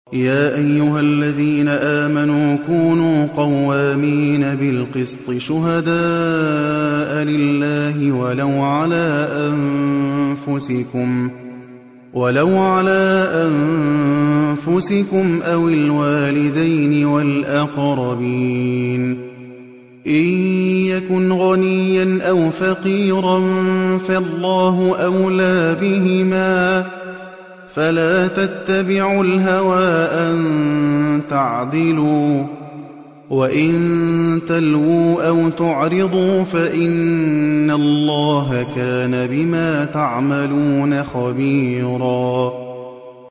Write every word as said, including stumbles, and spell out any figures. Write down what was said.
يَا أَيُّهَا الَّذِينَ آمَنُوا كُونُوا قَوَّامِينَ بِالْقِسْطِ شُهَدَاءَ لِلَّهِ وَلَوْ عَلَىٰ أَنفُسِكُمْ ولو على أنفسكم أو الوالدين والأقربين إن يكن غنيا أو فقيرا فالله أولى بهما فلا تتبعوا الهوى أن تعدلوا وإن تلووا أو تعرضوا فإن الله كان بما تعملون خبيرا